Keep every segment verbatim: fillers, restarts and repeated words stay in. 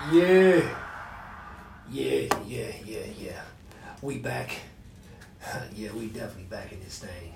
Yeah. Yeah, yeah, yeah, yeah. We back. Yeah, we definitely back in this thing.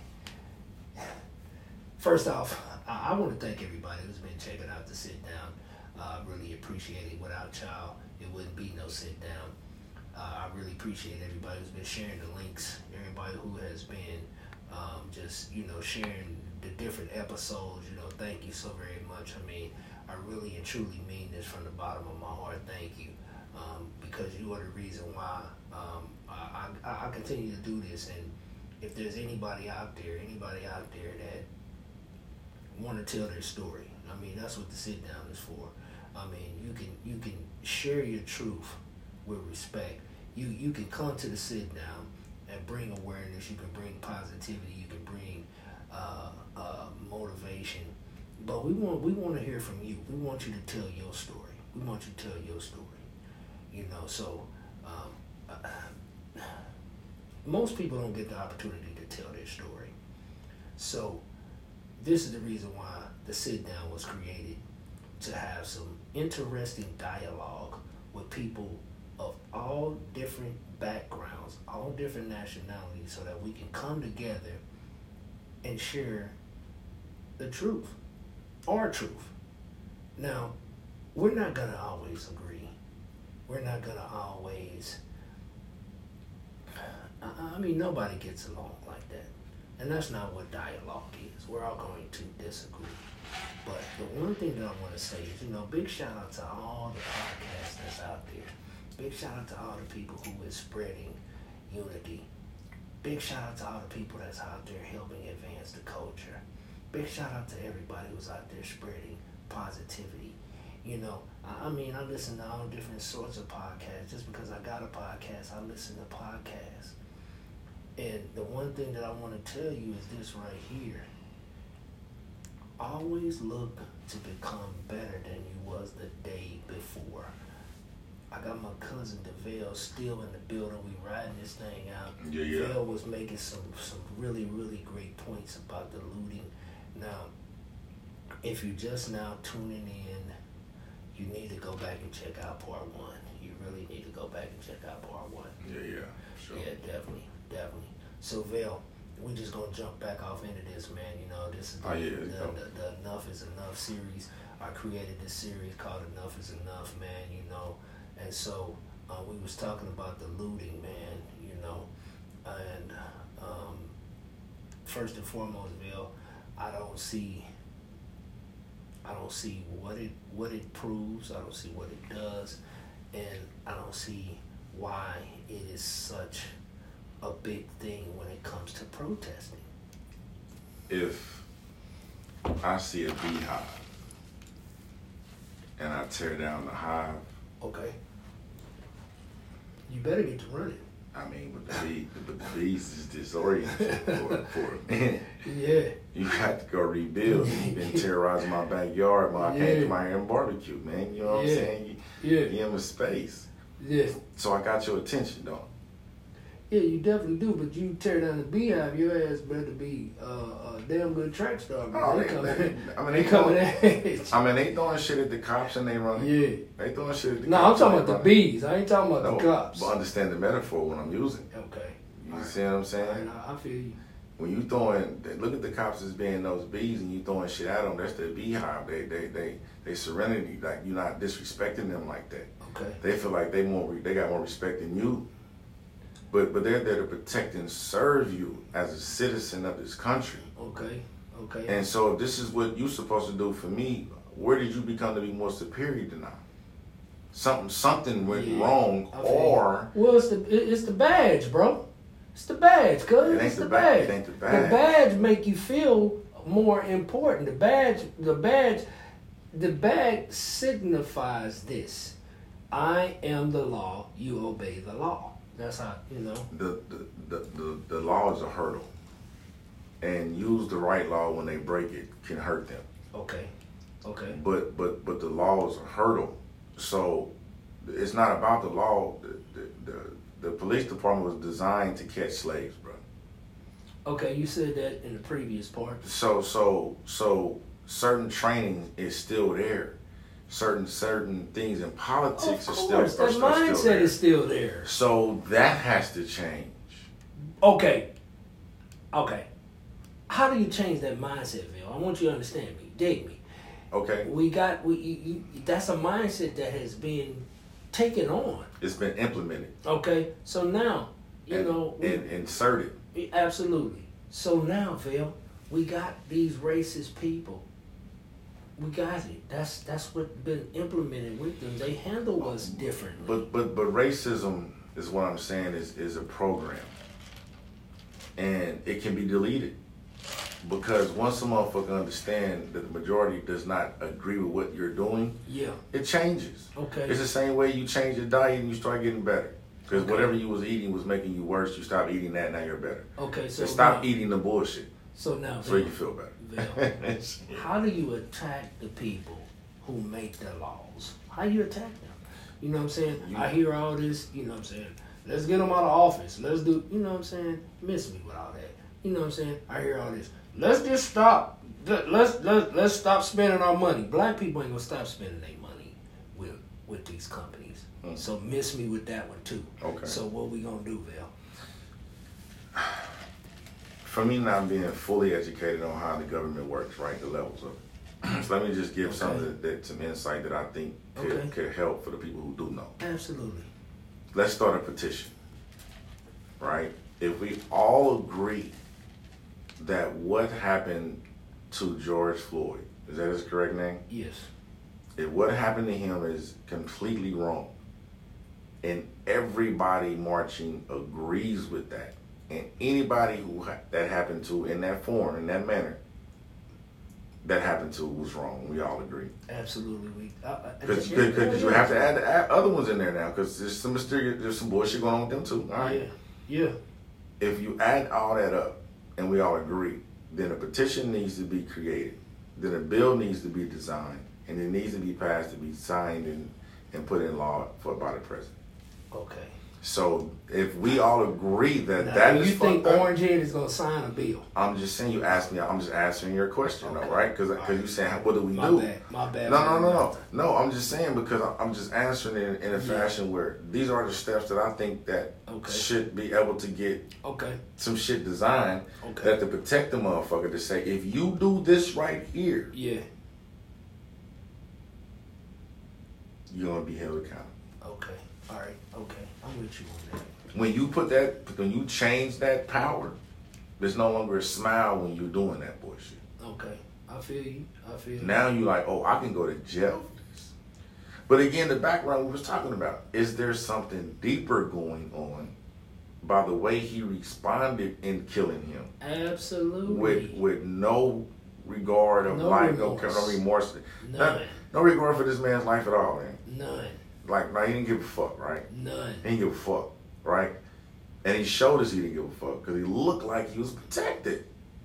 First off, I, I want to thank everybody who's been checking out the sit down. I uh, really appreciate it. Without y'all, it wouldn't be no sit down. Uh, I really appreciate everybody who's been sharing the links, everybody who has been um, just, you know, sharing the different episodes. You know, thank you so very much. I mean, I really and truly mean this from the bottom of my heart. Thank you. Um, because you are the reason why um, I, I, I continue to do this. And if there's anybody out there, anybody out there that want to tell their story, I mean, that's what the sit down is for. I mean, you can you can share your truth with respect. You you can come to the sit down and bring awareness. You can bring positivity. You can bring uh, uh, motivation. But we want we want to hear from you. We want you to tell your story. We want you to tell your story. You know, so um, uh, most people don't get the opportunity to tell their story. So this is the reason why the sit down was created, to have some interesting dialogue with people of all different backgrounds, all different nationalities, so that we can come together and share the truth, our truth. Now, we're not gonna always agree. We're not gonna always, I, I mean, nobody gets along like that. And that's not what dialogue is. We're all going to disagree. But the one thing that I want to say is, you know, big shout out to all the podcasts that's out there. Big shout out to all the people who is spreading unity. Big shout out to all the people that's out there helping advance the culture. Big shout out to everybody who's out there spreading positivity. You know, I, I mean, I listen to all different sorts of podcasts. Just because I got a podcast, I listen to podcasts. And the one thing that I want to tell you is this right here. Always look to become better than you was the day before. I got my cousin DeVale still in the building. We riding this thing out. Yeah, yeah. DeVale was making some, some really, really great points about the looting. Now, if you're just now tuning in, you need to go back and check out part one. You really need to go back and check out part one. Yeah, yeah, sure. Yeah, definitely, definitely. So, Vale, we just gonna jump back off into this, man. You know, this is the, oh, yeah, the, no. the, the Enough is Enough series. I created this series called Enough is Enough, man, you know. And so uh, we was talking about the looting, man, you know. And um, first and foremost, Bill, I don't see I don't see what it what it proves. I don't see what it does. And I don't see why it is such a big thing when it comes to protesting. If I see a beehive and I tear down the hive, okay, you better get to running. I mean, but the bee, but the bees is disoriented for, for a minute. Yeah. You got to go rebuild. You've been terrorizing my backyard, but I Yeah. can't come out here and barbecue, man. You know what Yeah. I'm saying? You, Yeah. you in my space. Yeah. So I got your attention, though. Yeah, you definitely do, but you tear down the beehive, your ass better be uh, a damn good track star. Oh, they, they, coming, they, I mean, they they coming doing, at I mean, they doing shit at the cops and they running. Yeah. They doing shit at the No, I'm cops. talking and about the they running. bees. I ain't talking about No, the cops. but understand the metaphor when I'm using it. Okay. You All see what I'm saying? All right, I, I feel you. When you throwing, look at the cops as being those bees, and you throwing shit at them. That's their beehive. They, they, they, they serenity. Like you're not disrespecting them like that. Okay. They feel like they more, they got more respect than you. But, but they're there to protect and serve you as a citizen of this country. Okay. Okay. And so, if this is what you're supposed to do for me, where did you become to be more superior than I? Something, something went Yeah, wrong, I feel or you. Well, it's the it- it's the badge, bro. It's the badge, cuz. It ain't It's the the ba- badge. it ain't the The badge. badge make you feel more important. The badge, the badge, the badge signifies this: I am the law. You obey the law. That's how you know. the, the, the, the, the law is a hurdle. And use the right law when they break it can hurt them. Okay. Okay. But but but the law is a hurdle. So it's not about the law. The, the, the, the police department was designed to catch slaves, bro. Okay, you said that in the previous part. So so so certain training is still there. certain certain things in politics Of are still, course, are, that are still mindset there. is still there. So that has to change. Okay. Okay. How do you change that mindset, Bill? I want you to understand me. Dig me. Okay. We got we. You, you, that's a mindset that has been taken on. It's been implemented. Okay. So now, you and, know, we, and inserted. Absolutely. So now, Phil, we got these racist people. We got it. That's that's what been implemented with them. They handle us differently. But but but racism is what I'm saying is is a program, and it can be deleted because once a motherfucker understand that the majority does not agree with what you're doing, yeah, it changes. Okay. It's the same way you change your diet and you start getting better. Because Okay. whatever you was eating was making you worse. You stop eating that, now you're better. Okay, so So stop now, eating the bullshit So now, so Bill, you can feel better. Bill, how do you attack the people who make the laws? How you attack them? You know what I'm saying? You- I hear all this, you know what I'm saying? Let's get them out of office. Let's do, you know what I'm saying? Miss me with all that. You know what I'm saying? I hear all this. Let's just stop. Let- Let's let, let's stop spending our money. Black people ain't gonna stop spending their money with with these companies. Mm. So miss me with that one too. Okay. So what we gonna do, Val? For me not being fully educated on how the government works, right, the levels of it. So let me just give Okay. some that, that some insight that I think could, Okay. could help for the people who do know. Absolutely. Let's start a petition, right? If we all agree that what happened to George Floyd, is that his correct name? Yes. If what happened to him is completely wrong, and everybody marching agrees with that, and anybody who ha- that happened to in that form, in that manner, that happened to was wrong. We all agree. Absolutely. We uh, uh, Because yeah, yeah, you yeah. have to add, add other ones in there now, because there's some mysterious, there's some bullshit going on with them too. All right. Yeah. Yeah. If you add all that up, and we all agree, then a petition needs to be created, then a bill needs to be designed, and it needs to be passed to be signed and, and put in law for by the president. Okay. So if we all agree that Now, that do is you think fucked up, Orange Head is gonna sign a bill? I'm just saying you asked me. I'm just answering your question, Okay. though, right? Because All you saying what do we My do? bad. My bad. No, no, no, no, no. I'm just saying because I- I'm just answering it in a Yeah. fashion where these are the steps that I think that Okay. should be able to get Okay. some shit designed Okay. that to protect the motherfucker to say if you do this right here, Yeah. you're gonna be held accountable. Okay. All right. Okay. I'm with you on that. When you put that, when you change that power, there's no longer a smile when you're doing that bullshit. Okay. I feel you. I feel you. Now you like, oh, I can go to jail for this. But again, the background we was talking about, is there something deeper going on by the way he responded in killing him Absolutely. with with no regard of No life, remorse. no, no remorse, None. no, no regard for this man's life at all, man. None. Like, no, he didn't give a fuck, right? None. He didn't give a fuck, right? And he showed us he didn't give a fuck because he looked like he was protected.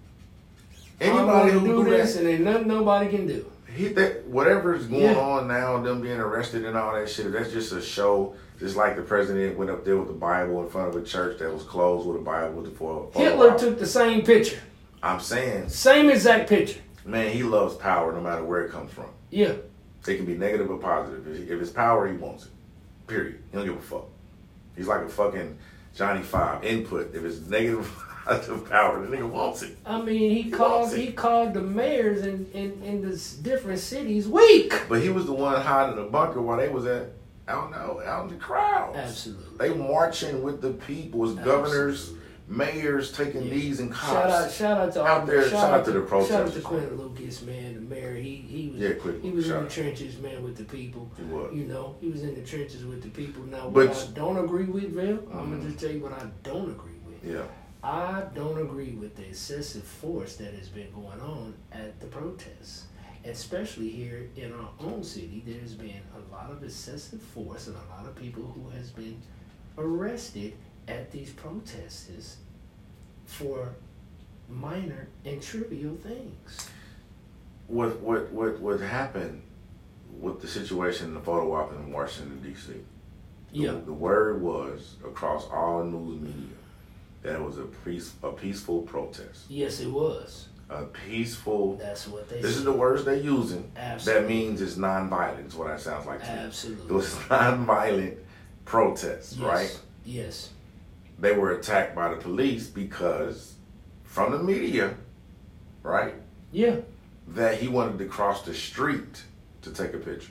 Anybody I'm who gonna do do this that, and ain't nothing nobody can do. he that whatever's going Yeah. on now, them being arrested and all that shit, that's just a show. Just like the president went up there with the Bible in front of a church that was closed with a Bible with the for. Hitler took the same picture. I'm saying, Same exact picture. man, he loves power no matter where it comes from. Yeah. It can be negative or positive. If if it's power, he wants it. Period. He don't give a fuck. He's like a fucking Johnny Five input. If it's negative positive power, the nigga wants it. I mean, he, He called wants it. he called the mayors in, in, in the s- different cities weak. But he was the one hiding in the bunker while they was at out in, out in the crowds. Absolutely. They marching with the people. As governors, Absolutely. mayors taking Yeah. knees and cops. Shout out, shout out to Out all there, shout, shout out to the Shout out to protesters. Quentin Lucas, man, the mayor. He he was Yeah, Quentin he was Lucas, in shout the out. trenches, man, with the people. He was. You know, he was in the trenches with the people. Now, But- what I don't agree with, Val, I'm Mhm. gonna just tell you what I don't agree with. Yeah. I don't agree with the excessive force that has been going on at the protests. Especially here in our own city, there's been a lot of excessive force and a lot of people who has been arrested at these protests for minor and trivial things. What what what what happened with the situation in the photo op in Washington D C? Yeah. The, the word was across all news media that it was a peace a peaceful protest. Yes, it was. a peaceful. That's what they. This say. is the words they're using. Absolutely. That means it's non-violent. Is what that sounds like to me. Absolutely. It was non-violent protests, yes. right? Yes. They were attacked by the police because, from the media, right? Yeah. That he wanted to cross the street to take a picture.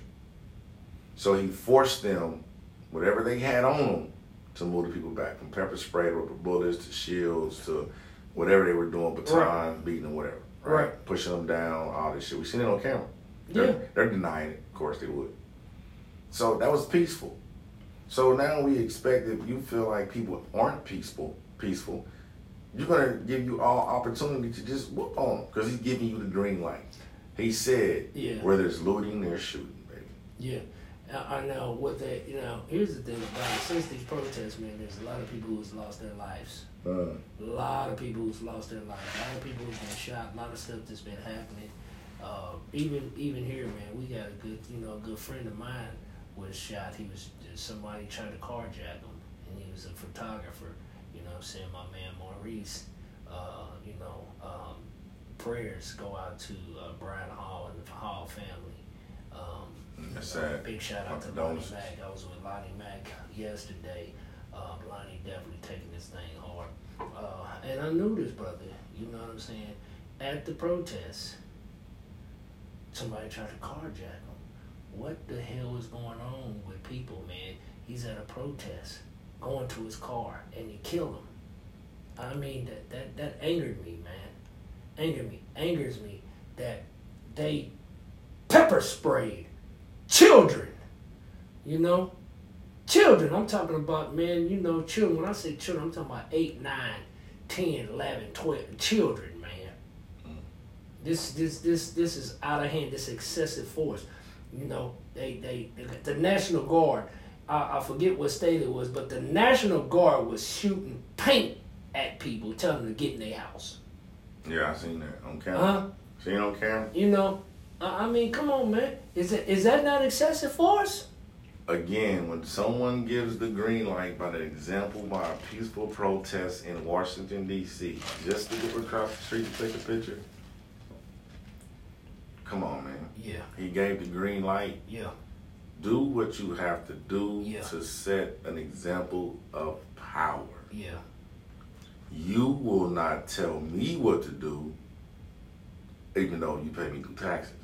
So he forced them, whatever they had on them, to move the people back. From pepper spray, rubber bullets, to shields, to whatever they were doing, batons, right. beating them, whatever. Right? right? Pushing them down, all this shit. We seen it on camera. They're, yeah. They're denying it. Of course they would. So that was peaceful. So now we expect if you feel like people aren't peaceful, peaceful, you're going to give you all opportunity to just whoop on them because he's giving you the green light. He said, yeah. where there's looting, there's shooting, baby. Yeah. I, I know what they, you know, here's the thing about it. Since these protests, man, there's a lot of people who's lost their lives. Uh. A lot of people who's lost their lives. A lot of people who's been shot. A lot of stuff that's been happening. Uh, even even here, man, we got a good, you know, a good friend of mine was shot. He was, somebody tried to carjack him, and he was a photographer. You know what I'm saying? My man Maurice, uh, you know, um, prayers go out to uh, Brian Hall and the Hall family. Um, That's sad. Big shout out to Lonnie Mack. I was with Lonnie Mack yesterday. Uh, Lonnie definitely taking this thing hard. Uh, and I knew this brother, you know what I'm saying? At the protest, somebody tried to carjack him. What the hell is going on with people, man? He's at a protest, going to his car, and you kill him. I mean, that, that, that angered me, man. Angered me. Angers me that they pepper sprayed children, you know? Children, I'm talking about, man, you know, children. When I say children, I'm talking about eight, nine, ten, eleven, twelve, children, man. Mm. This, this, this, this is out of hand, this excessive force. You know, they, they, the National Guard, I, I forget what state it was, but the National Guard was shooting paint at people, telling them to get in their house. Yeah, I seen that on camera. Huh? Seen it on camera? You know, I mean, come on, man. Is it is that not excessive force? Again, when someone gives the green light by the example by a peaceful protest in Washington, D C, just to get across the street to take a picture, come on, man. Yeah. He gave the green light. Yeah. Do what you have to do yeah. to set an example of power. Yeah. You will not tell me what to do, even though you pay me through taxes.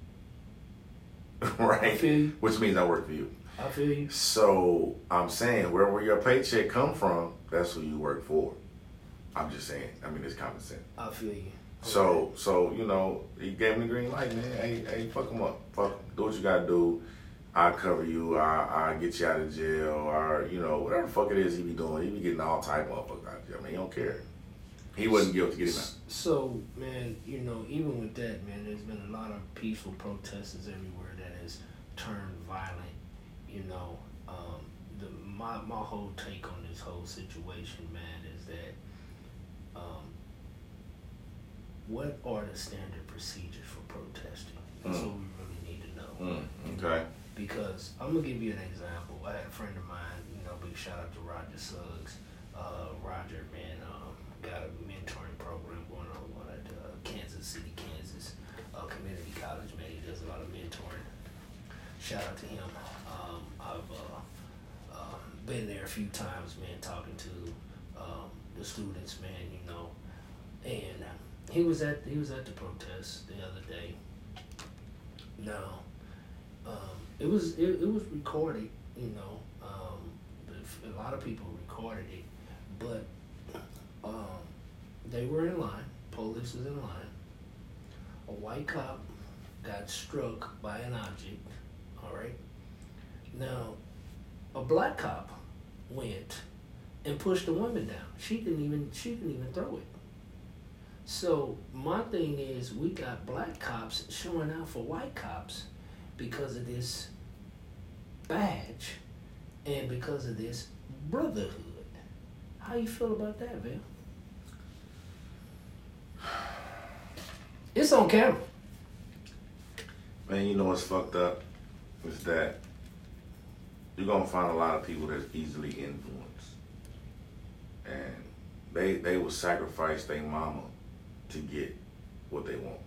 Right? I feel you. Which means I work for you. I feel you. So I'm saying, wherever your paycheck come from, that's who you work for. I'm just saying. I mean, it's common sense. I feel you. So, okay. so you know, he gave me the green light, man. Hey, hey, fuck him up. Fuck him. Do what you gotta do. I cover you. I I get you out of jail, or you know, whatever the fuck it is he be doing. He be getting all type of motherfuckers out of jail. I mean, he don't care. He wasn't guilty to get him out. So, man, you know, even with that, man, there's been a lot of peaceful protesters everywhere that has turned violent. You know, um, the my my whole take on this whole situation, man, is that um, what are the standard procedures for protesting? That's mm. what we really need to know. Mm. Okay. Because I'm gonna give you an example. I had a friend of mine, you know, big shout out to Roger Suggs. Uh, Roger, man, um, got a mentoring program going on at uh, Kansas City, Kansas uh, Community College. Man, he does a lot of mentoring. Shout out to him. Um, I've uh, uh, been there a few times, man, talking to um, the students, man, you know, and he was at he was at the protest the other day. Now, um, it was it, it was recorded, you know. Um, a lot of people recorded it, but um, they were in line. Police was in line. A white cop got struck by an object. All right. Now, a black cop went and pushed the woman down. She didn't even she didn't even throw it. So my thing is, we got black cops showing out for white cops because of this badge and because of this brotherhood. How you feel about that, man? It's on camera. Man, you know what's fucked up is that you're gonna find a lot of people that's easily influenced, and they they will sacrifice their mama to get what they want.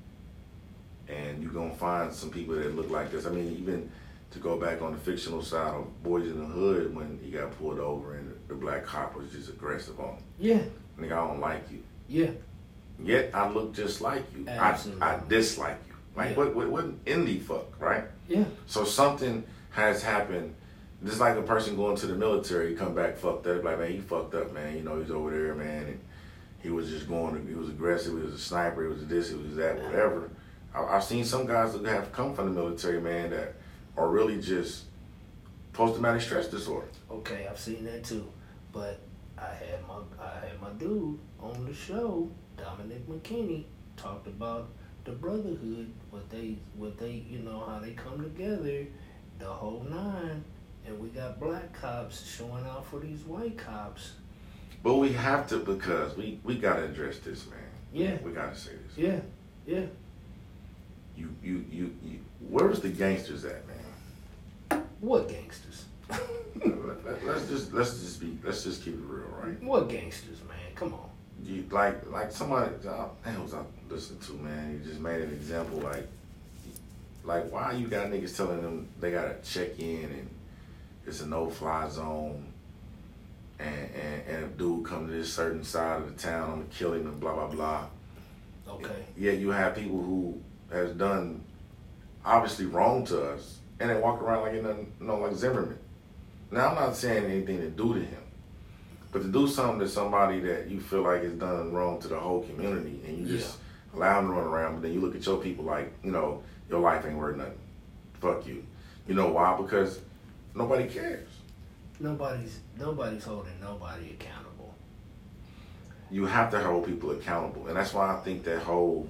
And you're gonna find some people that look like this. I mean, even to go back on the fictional side of Boys in the Hood, when he got pulled over and the black cop was just aggressive on him. Yeah. Nigga, I don't like you. Yeah. Yet I look just like you. Absolutely. I, I dislike you. Like Yeah. what, what what indie fuck, right? Yeah. So something has happened. Just like a person going to the military, come back fucked up. Like, man, he fucked up, man. You know, he's over there, man, and he was just going. He was aggressive. He was a sniper. He was this. He was that. Whatever. I, I've seen some guys that have come from the military, man, that are really just post-traumatic stress disorder. Okay, I've seen that too, but I had my I had my dude on the show, Dominic McKinney, talked about the brotherhood, what they what they you know how they come together, the whole nine, and we got black cops showing out for these white cops. But we have to, because we we gotta address this, man. Yeah, we gotta say this. Yeah, yeah. You you you, you where's the gangsters at, man? What gangsters? let's just let's just be let's just keep it real, right? What gangsters, man? Come on. You like like somebody uh, man was I listening to, man, he just made an example like like why you got niggas telling them they gotta check in and it's a no fly zone and, and, and if dude come to this certain side of the town, I'm gonna kill him and blah blah blah. Okay. Yeah, you have people who has done obviously wrong to us and they walk around like you know like Zimmerman. Now I'm not saying anything to do to him. But to do something to somebody that you feel like is done wrong to the whole community and you just yeah. allow them to run around, but then you look at your people like, you know, your life ain't worth nothing. Fuck you. You know why? Because nobody cares. Nobody's nobody's holding nobody accountable. You have to hold people accountable. And that's why I think that whole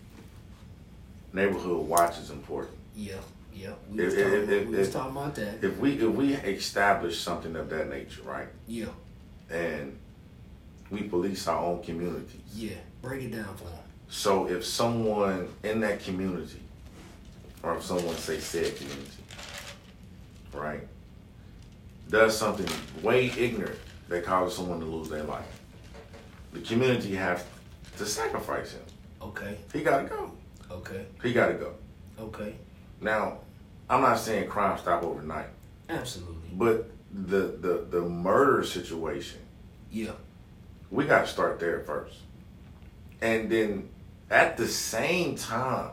neighborhood watch is important. Yeah, yeah. We, if, was, if, talking, if, we if, was talking about that. If we if we establish something of that nature, right? Yeah. And we police our own communities. Yeah, break it down for them. So if someone in that community, or if someone say said community, right, does something way ignorant that causes someone to lose their life, the community have to sacrifice him. Okay. He gotta go. Okay. He gotta go. Okay. Now, I'm not saying crime stop overnight. Absolutely. But the the the murder situation, yeah, we got to start there first, and then at the same time,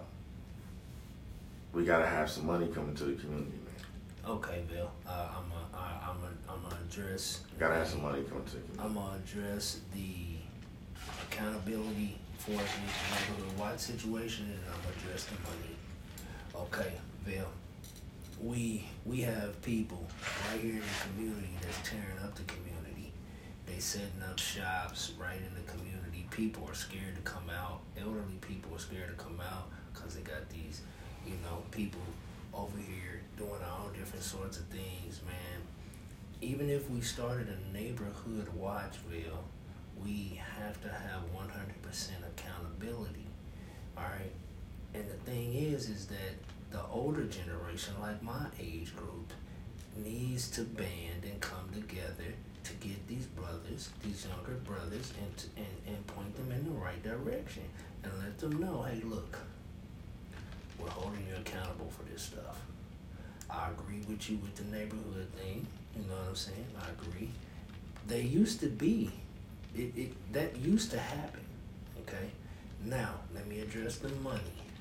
we got to have some money coming to the community, man. Okay, Bill. Uh, I'm a, I, I'm a, I'm gonna address. Got to have some money coming to the community. I'm gonna address the accountability for the neighborhood watch situation, and I'm gonna address the money. Okay, Bill. We we have people right here in the community that's tearing up the community. They setting up shops right in the community. People are scared to come out. Elderly people are scared to come out because they got these, you know, people over here doing all different sorts of things, man. Even if we started a neighborhood watchville, we have to have one hundred percent accountability, all right? And the thing is, is that the older generation, like my age group, needs to band and come together to get these brothers, these younger brothers, and, to, and, and point them in the right direction and let them know, hey, look, we're holding you accountable for this stuff. I agree with you with the neighborhood thing. You know what I'm saying? I agree. They used to be, it, it that used to happen, okay? Now, let me address the money.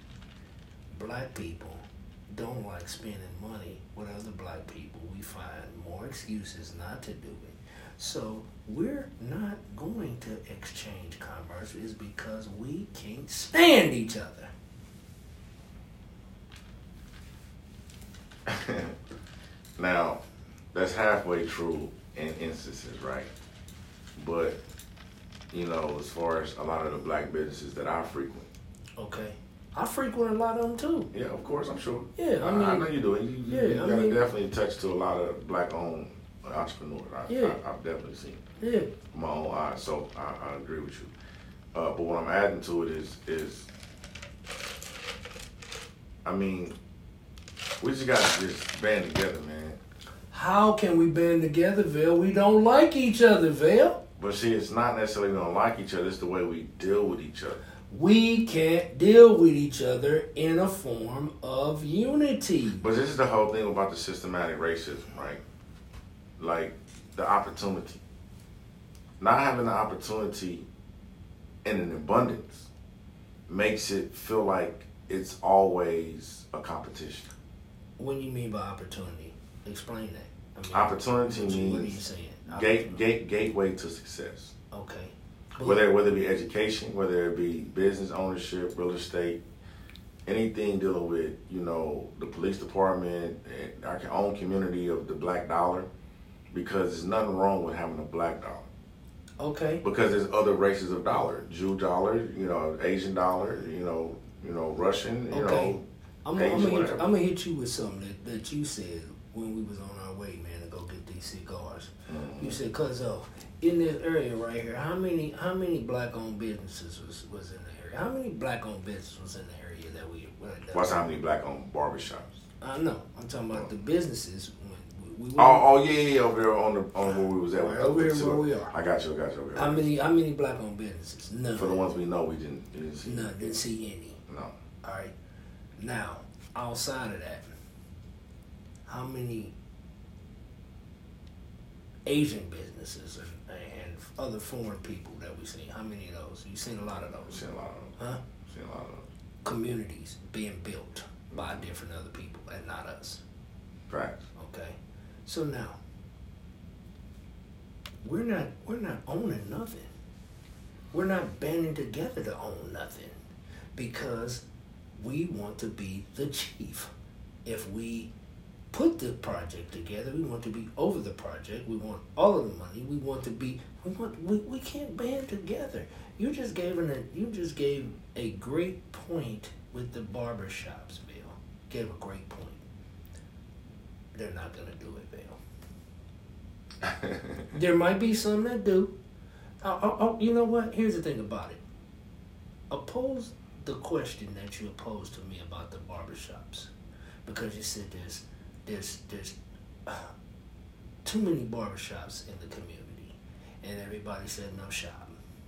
Black people don't like spending money with other black people. We find more excuses not to do it. So we're not going to exchange commerce is because we can't stand each other. Now, that's halfway true in instances, right? But, you know, as far as a lot of the black businesses that I frequent. Okay. I frequent a lot of them too. Yeah, of course, I'm sure. Yeah, I mean, I know you do. You, you, yeah, you got I mean, definitely touch to a lot of black-owned entrepreneurs. I, yeah, I, I've definitely seen it. Yeah, my own eyes. So I, I agree with you. Uh, but what I'm adding to it is, is, I mean, we just gotta just band together, man. How can we band together, Vale? We don't like each other, Vale. But see, it's not necessarily we don't like each other. It's the way we deal with each other. we can't deal with each other in a form of unity. But this is the whole thing about the systematic racism, right? Like the opportunity. Not having the opportunity in an abundance makes it feel like it's always a competition. What do you mean by opportunity? Explain that. I mean, opportunity what, means what are you saying? Gate, gate, gateway to success. Okay. But whether whether it be education, whether it be business ownership, real estate, anything dealing with, you know, the police department, and our own community of the black dollar, because there's nothing wrong with having a black dollar. Okay. Because there's other races of dollar, Jew dollar, you know, Asian dollar, you know, you know, Russian, you okay. know. I'm, Asian, I'm, gonna hit, whatever. I'm gonna hit you with something that, that you said when we was on our way, man, to go get these cigars. Mm-hmm. You said, cuz oh, in this area right here, how many how many black owned businesses was, was in the area? How many black owned businesses was in the area that we that What's how many black owned barbershops? I know. I'm talking about the businesses. When we, we Oh, oh yeah, yeah, yeah, over there on the on where we was at. Right, over here where we are. I got you, I got you. Okay. How many how many black owned businesses? None. For the ones we know, we didn't, we didn't see. None. Didn't see any. No. All right. Now, outside of that, how many Asian businesses and, and other foreign people that we see? How many of those? You've seen a lot of those. Seen a lot of those. Huh? Seen a lot of those. Communities being built by different other people and not us. Facts. Okay. So now, we're not we're not owning nothing. We're not banding together to own nothing because we want to be the chief. If we put the project together, we want to be over the project. We want all of the money. We want to be. We want. We, we can't band together. You just gave an. A, you just gave a great point with the barbershops, Bill. Gave a great point. They're not gonna do it, Bill. There might be some that do. Oh, oh, oh, you know what? Here's the thing about it. Oppose the question that you opposed to me about the barbershops, because you said there's there's there's uh, too many barbershops in the community, and everybody said no shop.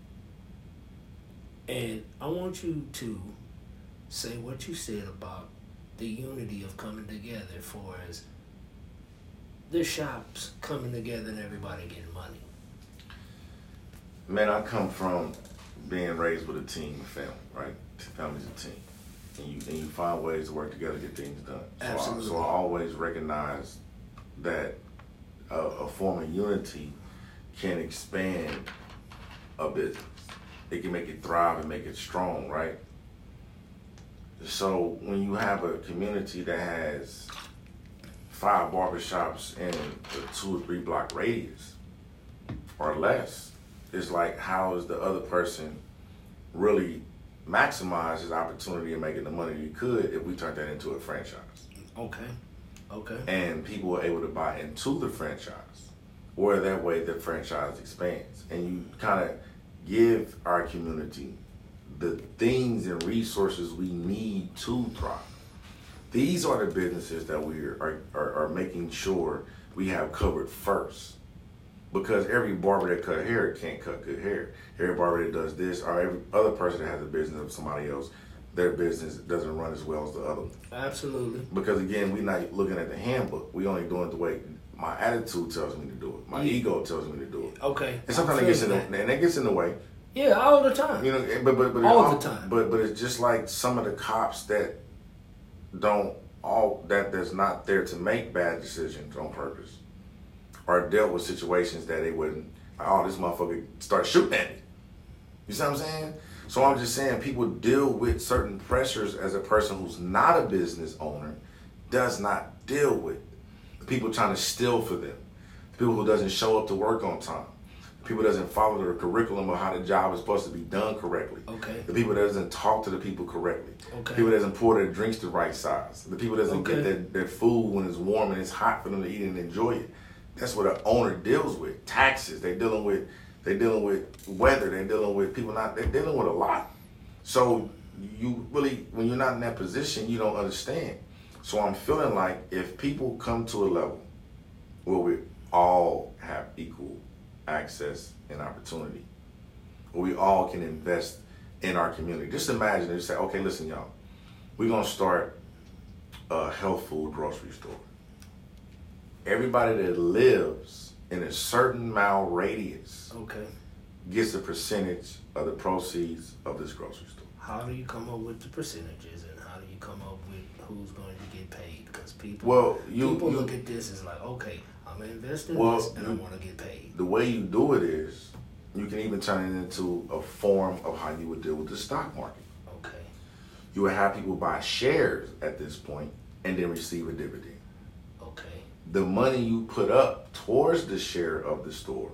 And I want you to say what you said about the unity of coming together, for as the shops coming together and everybody getting money. Man, I come from being raised with a team, a family, right? Family's a team. And you and you find ways to work together to get things done. So Absolutely. I, so I always recognize that a, a form of unity can expand a business. It can make it thrive and make it strong, right? So when you have a community that has five barbershops in a two or three block radius or less, it's like, how is the other person really maximize his opportunity of making the money he could if we turn that into a franchise? Okay. Okay. And people were able to buy into the franchise, or that way the franchise expands. And you kind of give our community the things and resources we need to thrive. These are the businesses that we are, are, are making sure we have covered first. Because every barber that cut hair can't cut good hair. Every barber that does this, or every other person that has a business of somebody else, their business doesn't run as well as the other one. Absolutely. Because again, we're not looking at the handbook. We only doing it the way my attitude tells me to do it. My Yeah. ego tells me to do it. Okay. And sometimes it gets in the, and that gets in the way. Yeah, all the time. You know, but but but All it, the time. But but it's just like some of the cops that don't all that that's not there to make bad decisions on purpose, or dealt with situations that they wouldn't. Oh, this motherfucker start shooting at me. You see what I'm saying? So I'm just saying, people deal with certain pressures as a person who's not a business owner does not deal with. The people trying to steal for them. The people who doesn't show up to work on time. The people doesn't follow the curriculum of how the job is supposed to be done correctly. Okay. The people that doesn't talk to the people correctly. Okay. The people that doesn't pour their drinks the right size. The people that doesn't Okay. get their, their food when it's warm and it's hot for them to eat and enjoy it. That's what an owner deals with. Taxes. They're dealing with they're dealing with weather. They're dealing with people not they're dealing with a lot. So you really, when you're not in that position, you don't understand. So I'm feeling like if people come to a level where we all have equal access and opportunity, where we all can invest in our community. Just imagine they say, okay, listen, y'all, we're gonna start a health food grocery store. Everybody that lives in a certain mile radius Okay. gets a percentage of the proceeds of this grocery store. How do you come up with the percentages, and how do you come up with who's going to get paid? Because people, Well, you, people you look at this as like, okay, I'm gonna invest in Well, this, and I you- want to get paid. the way you do it is, you can even turn it into a form of how you would deal with the stock market. Okay. You would have people buy shares at this point and then receive a dividend. Okay. The money you put up towards the share of the store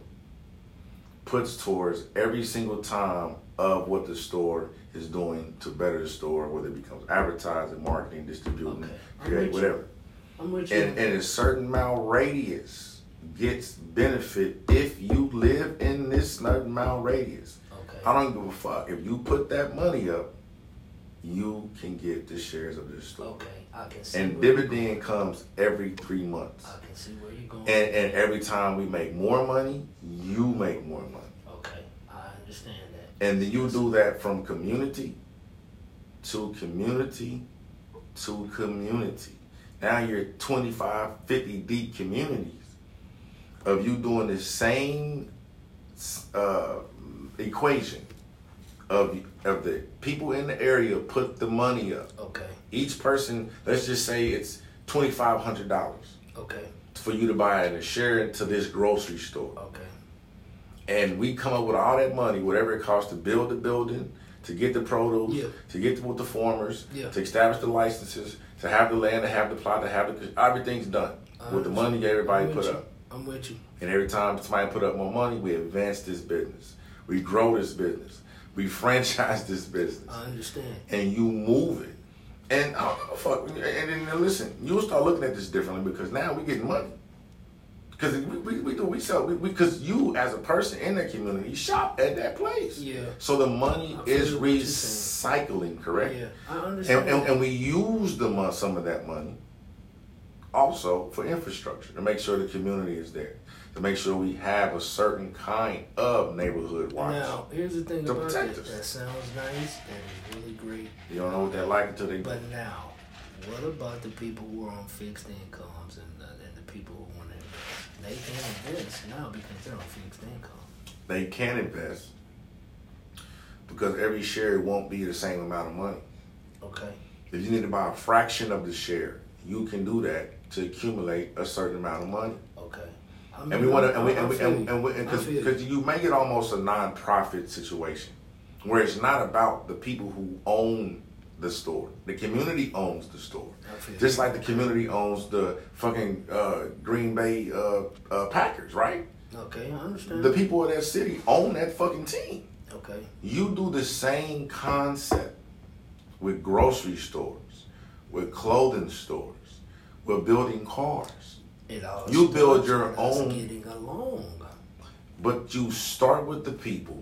puts towards every single time of what the store is doing to better the store, whether it becomes advertising, marketing, distributing, Okay. I'm create, with you. whatever. I'm with you. And, and a certain mile radius gets benefit if you live in this certain mile radius. okay. I don't give a fuck. If you put that money up, you can get the shares of this store. Okay. I can see. And where you're dividend comes every three months. going. I can see where you're going. And, and every time we make more money, you make more money. okay. I understand that. And then you do that from community to community to community. Now you're twenty-five, fifty deep communities of you doing the same uh, equation of, of the people in the area put the money up. Okay. Each person, let's just say it's twenty-five hundred dollars Okay. for you to buy and share it to this grocery store. Okay. And we come up with all that money, whatever it costs to build the building, to get the produce, Yeah. to get with the farmers, Yeah. to establish the licenses, to have the land, to have the plot, to have the, everything's done I with the money everybody I'm put with you. up. I'm with you. And every time somebody put up more money, we advance this business. We grow this business. We franchise this business. I understand. And you move it. And I don't know, fuck. And then listen, you'll start looking at this differently because now we getting money. Because we, we, we do, we sell, because you as a person in that community shop at that place. Yeah. So the money I feel is what you're saying. recycling, correct? Yeah. I understand. And, and, and we use the mon- some of that money also for infrastructure to make sure the community is there, to make sure we have a certain kind of neighborhood watch. Now, here's the thing To about protect that. us. That sounds nice. That is really great. You don't know what they're like until they. But now, what about the people who are on fixed incomes and the, and the people who want to invest? They can't invest now because they're on fixed income. They can invest because every share won't be the same amount of money. Okay. If you need to buy a fraction of the share, you can do that to accumulate a certain amount of money. Okay. I mean, And we want to, and we, I- I and we, feel and, you. and, we, I and cause, feel you. cause you make it almost a non-profit situation where it's not about the people who own the store. The community owns the store. I feel Just you. like the community owns the fucking uh, Green Bay uh, uh, Packers, right? Okay, I understand. The people of that city own that fucking team. Okay. You do the same concept with grocery stores, with clothing stores, with building cars. It all You build starts your with us own- getting along. But you start with the people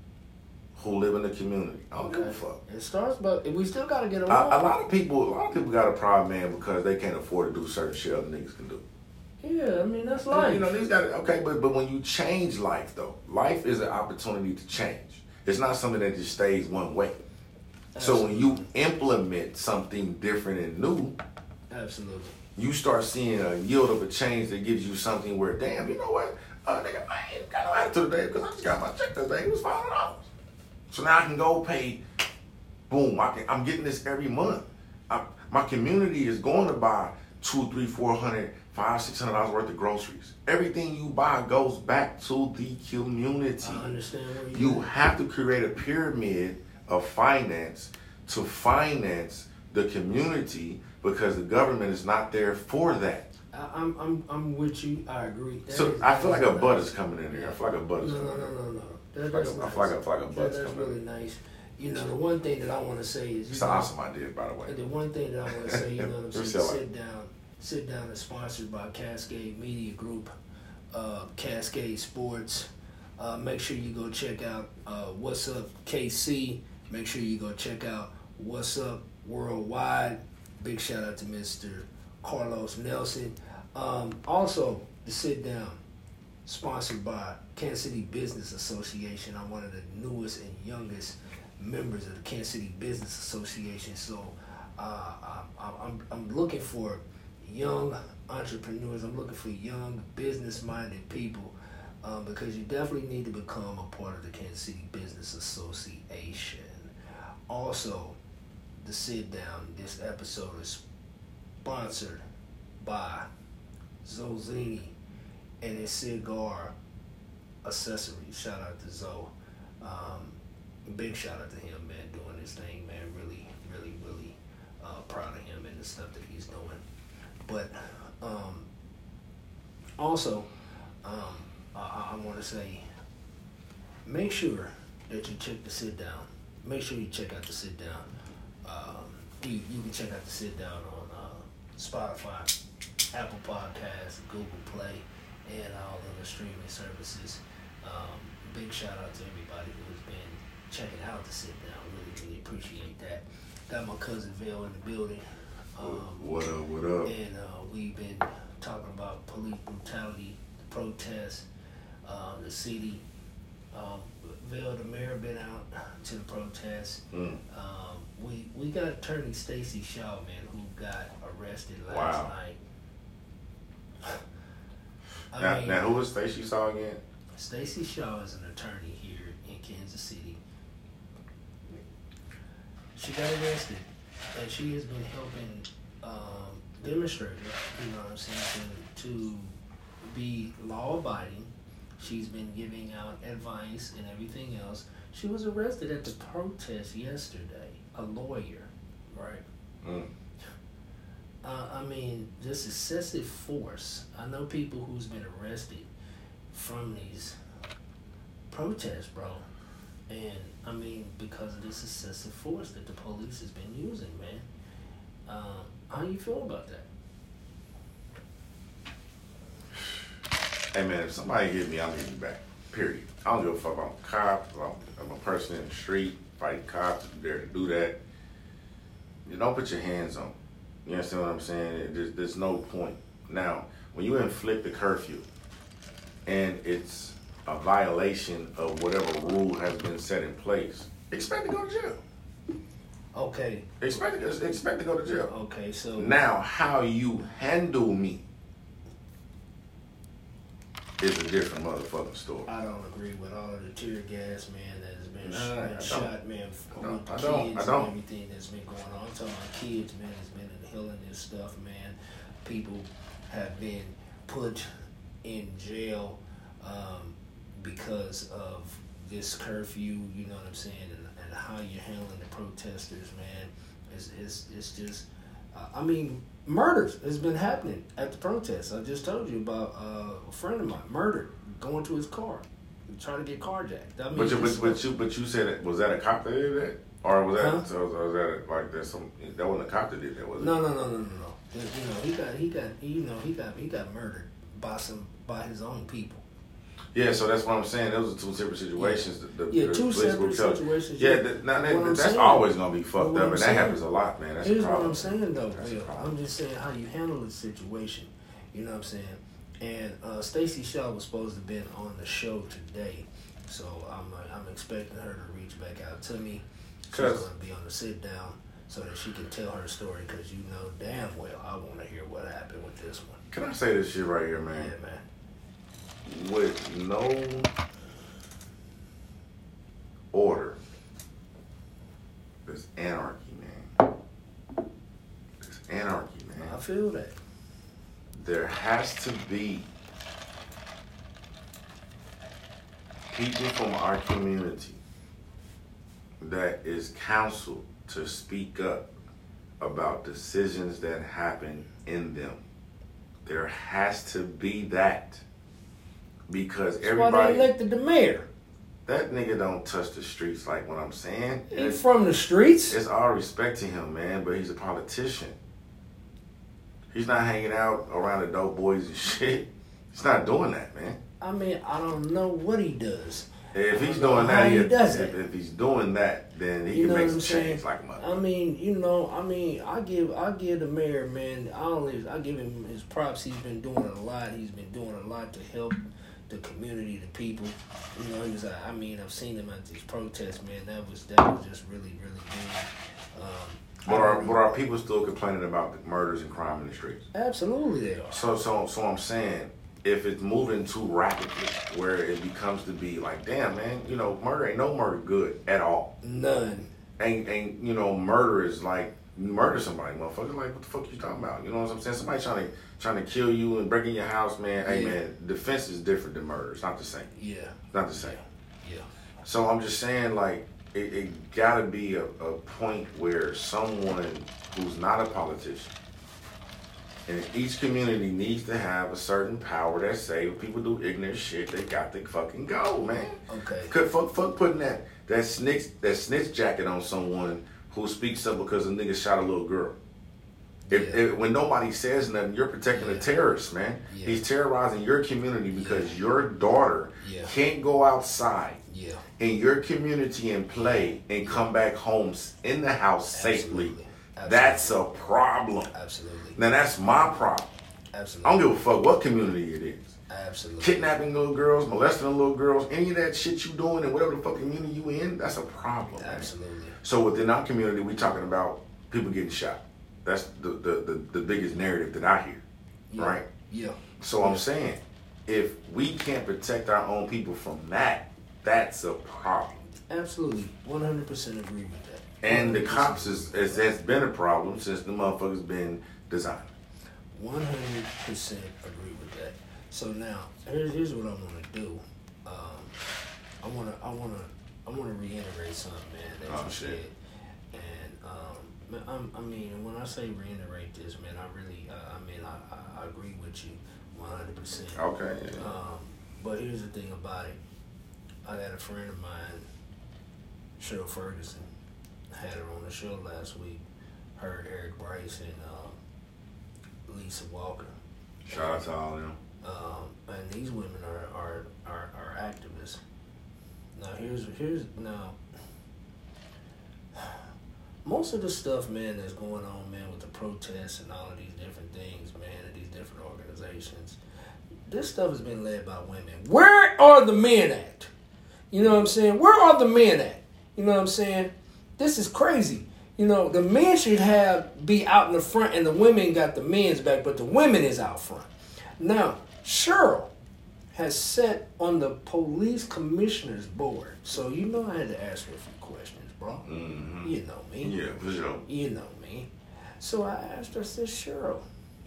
who live in the community. I don't give a fuck. It starts, but we still got to get A, along. a lot of people, a lot of people got a problem, man, because they can't afford to do certain shit other niggas can do. Yeah, I mean that's life. You know, these got okay, but but when you change life though, life is an opportunity to change. It's not something that just stays one way. So when you implement something different and new, Absolutely. you start seeing a yield of a change that gives you something where, damn, you know what? Uh, nigga, I ain't got no attitude today because I just got my check today. It was five hundred dollars. So now I can go pay. Boom! I can. I'm getting this every month. I, my community is going to buy two, three, four hundred, five, six hundred dollars worth of groceries. Everything you buy goes back to the community. I understand where You you. have to create a pyramid of finance to finance the community because the government is not there for that. I, I'm I'm I'm with you. I agree. That So is- I feel like a that's butt nice. is coming in here. I feel like a butt is No, no, coming no, in no, here. no. That, I feel that's like a- I nice. feel like a- I feel like a That- butt's That's coming really in. nice. You know, the one thing that I want to say is, you It's know, an awesome idea, by the way. the one thing that I want to say, you know what I'm saying, Who's selling? sit down, sit down is sponsored by Cascade Media Group, uh, Cascade Sports. Uh, make sure you go check out uh, What's Up K C. Make sure you go check out What's Up Worldwide. Big shout out to Mister Carlos Nelson. Um, also, the sit down, sponsored by Kansas City Business Association. I'm one of the newest and youngest members of the Kansas City Business Association. So uh, I, I'm, I'm looking for young entrepreneurs. I'm looking for young business-minded people um, because you definitely need to become a part of the Kansas City Business Association. Also, the sit down, this episode is sponsored by Zozini and his cigar accessories. Shout out to Zoe. Um, big shout out to him, man, doing this thing, man. Really, really, really uh, proud of him and the stuff that he's doing. But um, also, um, I, I want to say, make sure that you check the sit down. Make sure you check out the sit down. Um, you, you can check out the sit down on uh, Spotify, Apple Podcasts, Google Play, and all other streaming services. Um, big shout out to everybody who's been checking out the sit down. Really, really appreciate that. Got my cousin Vale in the building. Um, what up, what up? And uh, we've been talking about police brutality, the protests, uh, the city. Um, Vale, the mayor, been out to the protests. Mm. Um, we we got Attorney Stacey Shaw, man, who got arrested last wow. night. I now, mean, now, who was Stacey Shaw again? Stacey Shaw is an attorney here in Kansas City. She got arrested, and she has been helping um, demonstrators, you know what I'm saying, to, to be law-abiding. She's been giving out advice and everything else. She was arrested at the protest yesterday, a lawyer, right? Mm. Uh, I mean, this excessive force. I know people who's been arrested from these protests, bro. And, I mean, because of this excessive force that the police has been using, man. Uh, how you feel about that? Hey, man, if somebody hit me, I'm hitting back. Period. I don't give a fuck if I'm a cop, if I'm, I'm a person in the street, fighting cops, if you dare to do that. You don't put your hands on them. You understand what I'm saying? There's, there's no point. Now, when you inflict a curfew and it's a violation of whatever rule has been set in place, expect to go to jail. Okay. Expect to, expect to go to jail. Okay, so... Now, how you handle me is a different motherfucking story. I don't agree with all of the tear gas, man, that has been, nah, been shot, man, with I the I kids don't. I don't. and everything that's been going on. I'm talking about kids, man, that's been inhaling this stuff, man. People have been put in jail um, because of this curfew, you know what I'm saying, and, and how you're handling the protesters, man. It's, it's, it's just, uh, I mean, murders has been happening at the protests. I just told you about uh, a friend of mine murdered, going to his car, trying to get carjacked. I mean, but, you, but, but you but you said that, was that a cop that did that, or was that huh? so, was that like there's some that wasn't a cop that did that, was it? No, no, no, no, no, no. You know he got he got you know he got he got murdered by some by his own people. Yeah, so that's what I'm saying. Those are two separate situations. Yeah, the, yeah the two separate situations. Yeah, the, now, that, that's saying, always gonna be fucked up, and saying, that happens a lot, man. That's here's a problem. what I'm saying, though, Will. I'm just saying how you handle the situation. You know what I'm saying? And uh, Stacey Shaw was supposed to have been on the show today, so I'm uh, I'm expecting her to reach back out to me. She's gonna be on the sit down so that she can tell her story, because you know damn well I want to hear what happened with this one. Can I say this shit right here, man? Yeah, man. With no order, there's anarchy, man. There's anarchy, man. I feel that. There has to be people from our community that is counseled to speak up about decisions that happen in them. There has to be that. Because That's everybody... why they elected the mayor. That nigga don't touch the streets, like what I'm saying. He's from the streets. It's all respect to him, man, but he's a politician. He's not hanging out around the dope boys and shit. He's not doing that, man. I mean, I don't know what he does. If he's doing that, he if, does if, it. if he's doing that, then he you can know make some saying? change like a mother. I mean, you know, I mean, I give, I give the mayor, man. I only, I give him his props. He's been doing a lot. He's been doing a lot to help, the community, the people. You know, he was. I mean, I've seen him at these protests, man. That was that was just really, really good. Um, but are but are people still complaining about the murders and crime in the streets? Absolutely, they are. So so so I'm saying, if it's moving too rapidly, where it becomes to be like, damn, man, you know, murder ain't no murder good at all. None. Ain't ain't you know, murder is like you murder somebody, motherfucker. Like, what the fuck you talking about? You know what I'm saying? Somebody trying to trying to kill you and break in your house, man. Hey, Yeah. man, defense is different than murder. It's not the same. Yeah. It's not the same. Yeah. So I'm just saying, like, it, it gotta be a, a point where someone who's not a politician, and each community needs to have a certain power that say if people do ignorant shit, they got to fucking go, man. Okay. Could fuck, fuck putting that that snitch that snitch jacket on someone who speaks up because a nigga shot a little girl. If, Yeah. if when nobody says nothing, you're protecting Yeah. a terrorist, man. Yeah. He's terrorizing your community because Yeah. your daughter Yeah. can't go outside Yeah. in your community and play and come back home in the house safely. Absolutely. That's a problem. Absolutely. Now that's my problem. Absolutely. I don't give a fuck what community it is. Absolutely. Kidnapping little girls, molesting little girls, any of that shit you doing in whatever the fuck community you in, that's a problem. Man. Absolutely. So within our community, we talking about people getting shot. That's the, the, the, the biggest narrative that I hear, Yeah. right? Yeah. So I'm saying, if we can't protect our own people from that, that's a problem. Absolutely. one hundred percent agree with that. And the one hundred percent cops is, is has been a problem since the motherfuckers been designed. one hundred percent agree with that. So now, here's, here's what I want to do. Um, I want to, I want to, I want to reiterate something, man, that Oh, you shit. said. And um, man, I'm, I mean, when I say reiterate this, man, I really, uh, I mean, I, I, I agree with you one hundred percent. Okay. Yeah. Um, but here's the thing about it. I got a friend of mine, Cheryl Ferguson, had her on the show last week. Her, Eric Bryce, and um, Lisa Walker. Shout out to all of them. Um, and these women are, are, are, are activists. Now here's here's now most of the stuff, man, that's going on, man, with the protests and all of these different things, man, and these different organizations. This stuff has been led by women. Where are the men at? You know what I'm saying? Where are the men at? You know what I'm saying? This is crazy. You know, the men should have be out in the front and the women got the men's back, but the women is out front. Now, Cheryl has sat on the police commissioner's board. So you know I had to ask her a few questions, bro. Mm-hmm. You know me. Yeah, for sure. You know me. So I asked her, I said, Cheryl,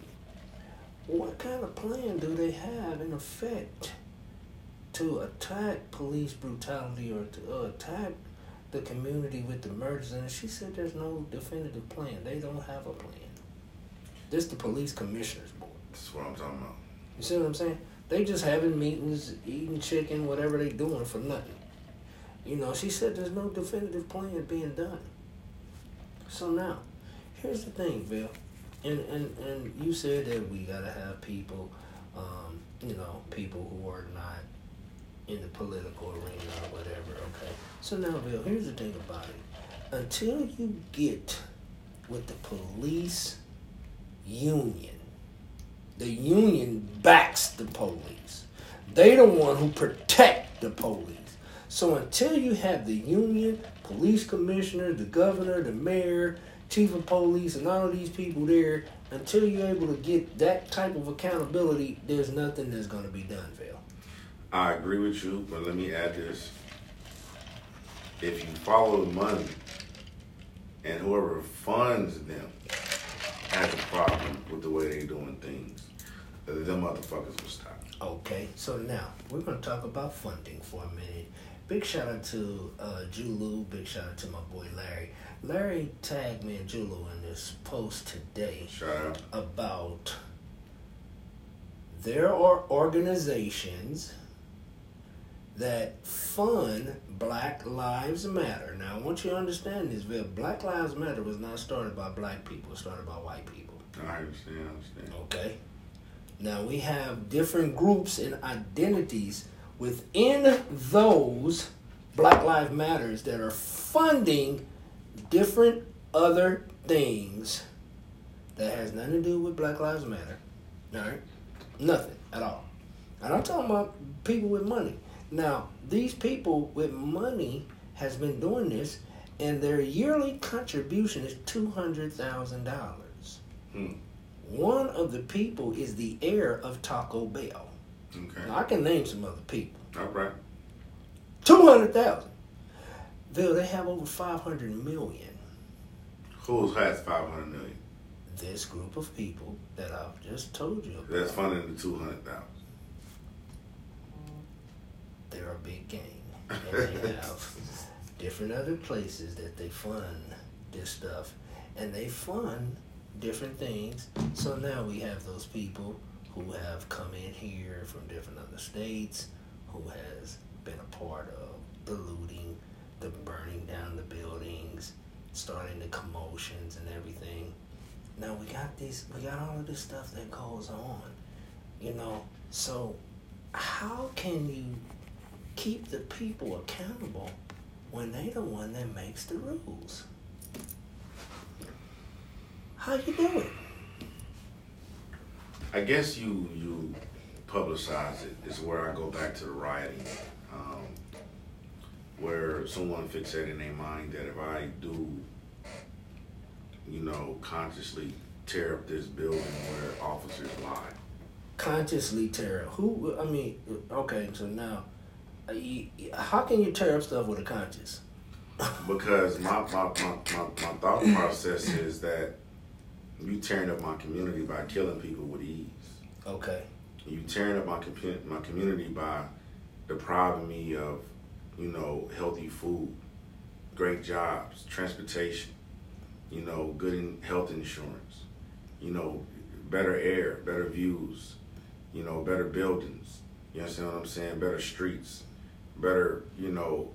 what kind of plan do they have in effect to attack police brutality or to uh, attack the community with the murders? And she said there's no definitive plan. They don't have a plan. This the police commissioner's board. That's what I'm talking about. You see what I'm saying? They just having meetings, eating chicken, whatever they doing for nothing. You know, she said there's no definitive plan being done. So now, here's the thing, Bill. And, and, and you said that we got to have people, um, you know, people who are not in the political arena or whatever, okay? So now, Bill, here's the thing about it. Until you get with the police union, the union backs the police. They the one who protect the police. So until you have the union, police commissioner, the governor, the mayor, chief of police, and all of these people there, until you're able to get that type of accountability, there's nothing that's going to be done, Phil. I agree with you, but let me add this. If you follow the money and whoever funds them has a problem with the way they doing things, them motherfuckers will stop. Okay, so now we're going to talk about funding for a minute. Big shout out to uh, Julu. Big shout out to my boy Larry. Larry tagged me and Julu in this post today Shout out. about there are organizations that fund Black Lives Matter. Now, I want you to understand this, Bill. Black Lives Matter was not started by black people. It was started by white people. I understand, I understand. Okay? Now, we have different groups and identities within those Black Lives Matters that are funding different other things that has nothing to do with Black Lives Matter. All right? Nothing at all. And I'm talking about people with money. Now, these people with money has been doing this, and their yearly contribution is two hundred thousand dollars. Hmm. One of the people is the heir of Taco Bell. Okay. Now, I can name some other people. All right. two hundred thousand dollars. Bill, they have over five hundred million. Who has five hundred million? This group of people that I've just told you about. That's funding the two hundred thousand. They're a big gang. And they have different other places that they fund this stuff. And they fund different things. So now we have those people who have come in here from different other states, who has been a part of the looting, the burning down the buildings, starting the commotions and everything. Now we got these, we got all of this stuff that goes on, you know. So how can you keep the people accountable when they the one that makes the rules? How you do it? I guess you you publicize it. Is where I go back to the rioting, um, where someone fixated in their mind that if I do, you know, consciously tear up this building where officers lie. Consciously tear up? Who? I mean, okay. So now, uh, you, how can you tear up stuff with a conscience? Because my my, my, my my thought process is that you tearing up my community by killing people with ease. Okay. You tearing up my compu- my community by depriving me of, you know, healthy food, great jobs, transportation, you know, good in health insurance, you know, better air, better views, you know, better buildings. You understand what I'm saying? Better streets, better, you know,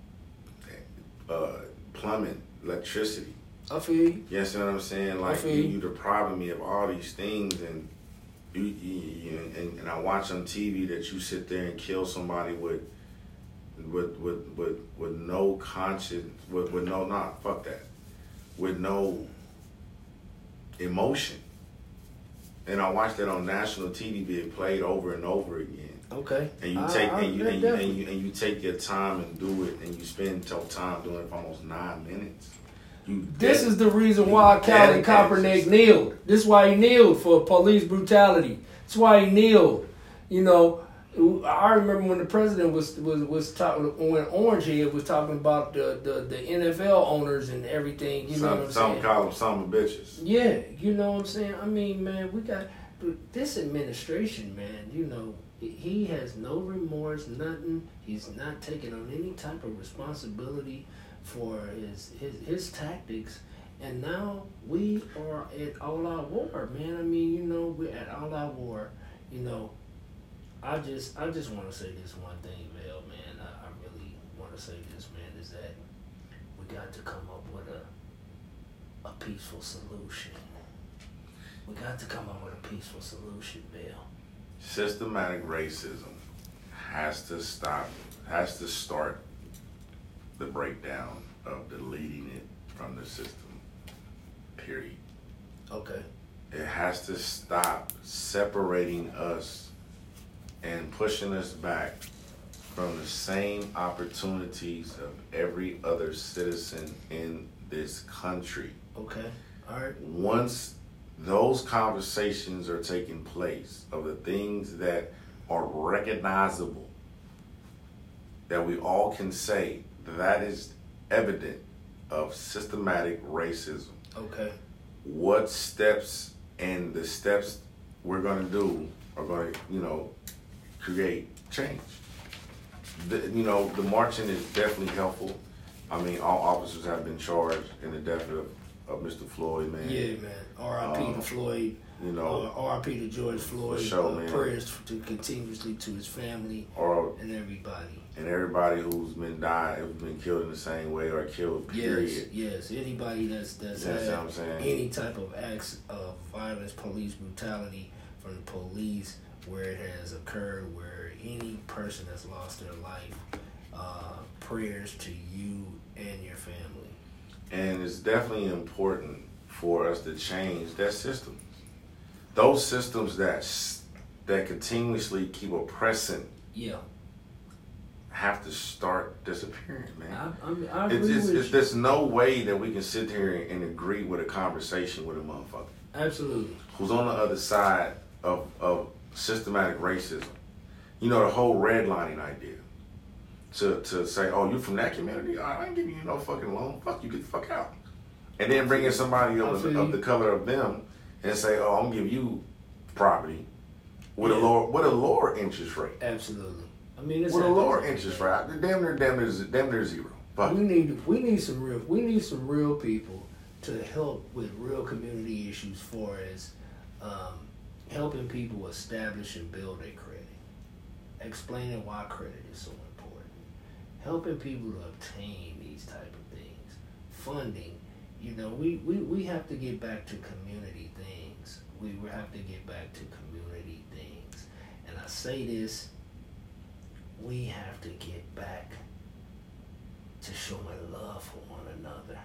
uh, plumbing, electricity. I feel you. You understand what I'm saying? Like, I you, feel you. you depriving me of all these things, and you, you, you and, and I watch on T V that you sit there and kill somebody with, with, with, with, with no conscience, with, with no, not fuck that, with no emotion. And I watch that on national T V being played over and over again. Okay. And you I, take I, and, you, I, and, you, and you and you take your time and do it, and you spend your time doing it for almost nine minutes. You This dead, is the reason why Colin Kaepernick kneeled. This is why he kneeled for police brutality. That's why he kneeled. You know, I remember when the president was was was talking, when Orangehead was talking about the, the, the N F L owners and everything. You some, know what I'm some saying? call them some bitches. Yeah, you know what I'm saying? I mean, man, we got this administration, man, you know, he has no remorse, nothing. He's not taking on any type of responsibility for his his, his tactics. And now we are at all out war, man. I mean, you know, we're at all out war. You know, I just I just want to say this one thing, Val, man. I, I really want to say this, man, is that we got to come up with a a peaceful solution. We got to come up with a peaceful solution, Bill. Systematic racism has to stop, has to start the breakdown of deleting it from the system, period. Okay. It has to stop separating us and pushing us back from the same opportunities of every other citizen in this country. Okay. All right. Once those conversations are taking place of the things that are recognizable, that we all can say that is evident of systematic racism. Okay. What steps and the steps we're going to do are going to, you know, create change. The, you know, the marching is definitely helpful. I mean, all officers have been charged in the death of, of Mister Floyd, man. Yeah, man. R I P Um, to Floyd. You know, uh, R I P to George Floyd. for sure, uh, man. Prayers to continuously to his family or and everybody. and everybody who's been died, who's been killed in the same way or killed, period. Yes, yes. Anybody that's that's That's had what I'm saying. any type of acts of violence, police brutality from the police, where it has occurred, where any person has lost their life, uh, prayers to you and your family. And it's definitely important for us to change that system. Those systems that that continuously keep oppressing yeah, have to start disappearing, man. I, I, mean, I agree It's, it's, with it's, you. there's no way that we can sit here and agree with a conversation with a motherfucker Absolutely. who's on the other side of, of systematic racism. You know, the whole redlining idea. To to say, oh, you from that community? I ain't giving you no fucking loan. Fuck you, get the fuck out. And then bring in somebody of, the, of the color of them and say, oh, I'm gonna give you property with yeah. a lower with a lower interest rate. Absolutely. I mean, it's with a lower interest rate. Damn near, damn near, damn near zero. Fuck. We need we need some real we need some real people to help with real community issues, for as um, helping people establish and build their credit, explaining why credit is so important, helping people to obtain these type of things, funding. You know, we, we, we have to get back to community things. We have to get back to community things. And I say this, we have to get back to showing love for one another.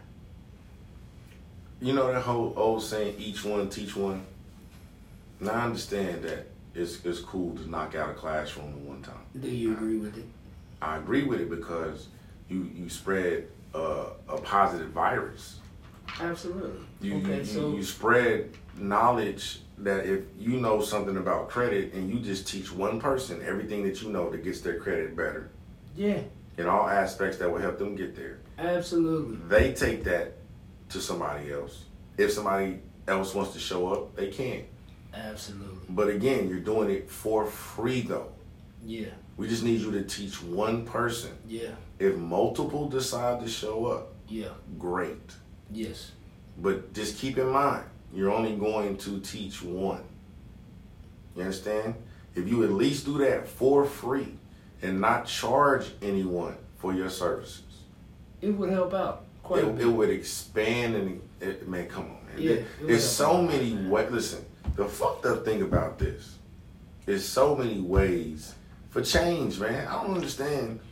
You know that whole old saying, each one teach one? Now I understand that it's, it's cool to knock out a classroom at one time. Do you agree with it? I agree with it because you, you spread uh, a positive virus. Absolutely. You, okay, you, so you spread knowledge that if you know something about credit and you just teach one person everything that you know that gets their credit better. Yeah. In all aspects that will help them get there. Absolutely. They take that to somebody else. If somebody else wants to show up, they can. Absolutely. But again, you're doing it for free though. Yeah. We just need you to teach one person. Yeah. If multiple decide to show up, yeah, great. Yes. But just keep in mind, you're only going to teach one. You understand? If you at least do that for free and not charge anyone for your services, it would help out quite it, a bit. It would expand and, it, man, come on, man. Yeah, there, there's so many ways. Listen, the fucked up thing about this is so many ways for change, man. I don't understand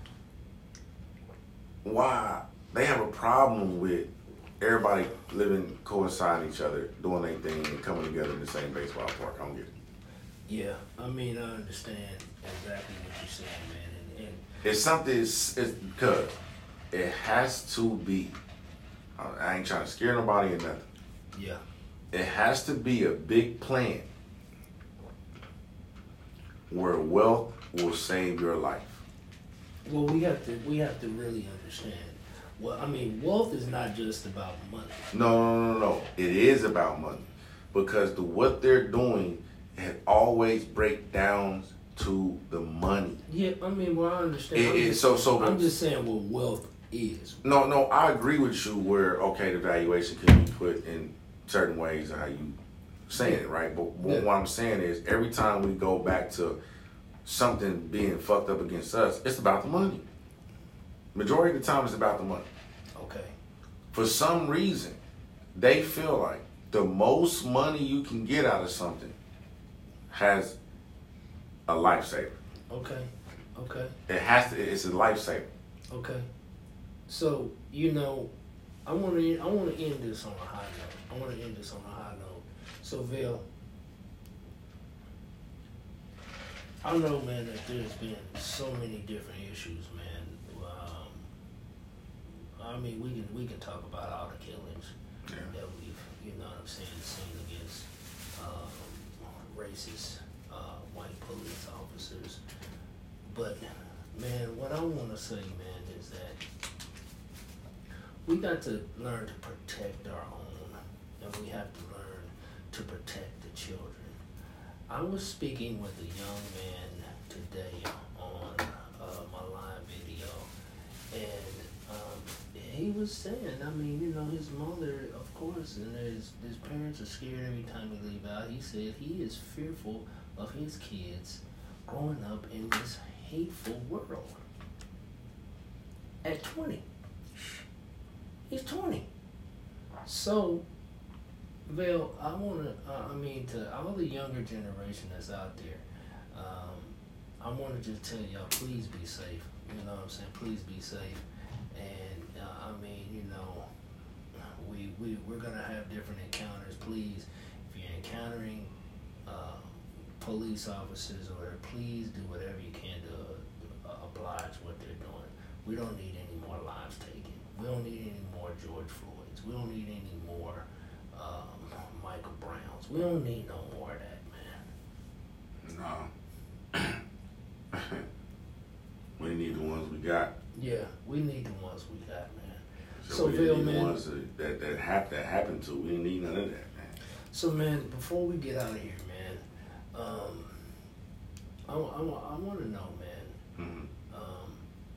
why they have a problem with everybody living, coinciding each other, doing their thing, and coming together in the same baseball park. I don't get it. Yeah, I mean, I understand exactly what you're saying, man. And, and it's something, it's, it's because it has to be, I ain't trying to scare nobody or nothing. Yeah. It has to be a big plan where wealth will save your life. Well, we have to, we have to really understand. Well, I mean, wealth is not just about money. No, no, no, no. It is about money. Because the what they're doing it always break down to the money. Yeah, I mean, well, I understand. It, I'm, it, just, so, so I'm just saying what wealth is. No, no, I agree with you where, okay, the valuation can be put in certain ways of how you saying it, right? But Yeah. what I'm saying is every time we go back to something being fucked up against us, it's about the money. Majority of the time, it's about the money. Okay. For some reason, they feel like the most money you can get out of something has a lifesaver. Okay. Okay. It has to. It's a lifesaver. Okay. So, you know, I want to I want to end this on a high note. I want to end this on a high note. So, Vail, I know, man, that there's been so many different issues, man. Um, I mean, we can we can talk about all the killings Yeah. that we've, you know what I'm saying, seen against um, racist uh, white police officers. But, man, what I want to say, man, is that we got to learn to protect our own, and we have to learn to protect the children. I was speaking with a young man today on uh, my live video, and um, he was saying, I mean, you know, his mother, of course, and his, his parents are scared every time he leave out. He said he is fearful of his kids growing up in this hateful world. At twenty. He's twenty. So, Vail, I want to, uh, I mean, to all the younger generation that's out there, um, I want to just tell y'all, please be safe. You know what I'm saying? Please be safe. And, uh, I mean, you know, we, we, we're going to have different encounters. Please, if you're encountering uh, police officers or whatever, please do whatever you can to uh, oblige what they're doing. We don't need any more lives taken. We don't need any more George Floyds. We don't need any more um, Michael Browns. We don't need no more of that, man. No. We need the ones we got. Yeah, we need the ones we got, man. So, so we Phil, need man, the ones that that that, hap- that happened to. We didn't need none of that, man. So, man, before we get out of here, man, um, I, I, I want to know, man, Mm-hmm. um,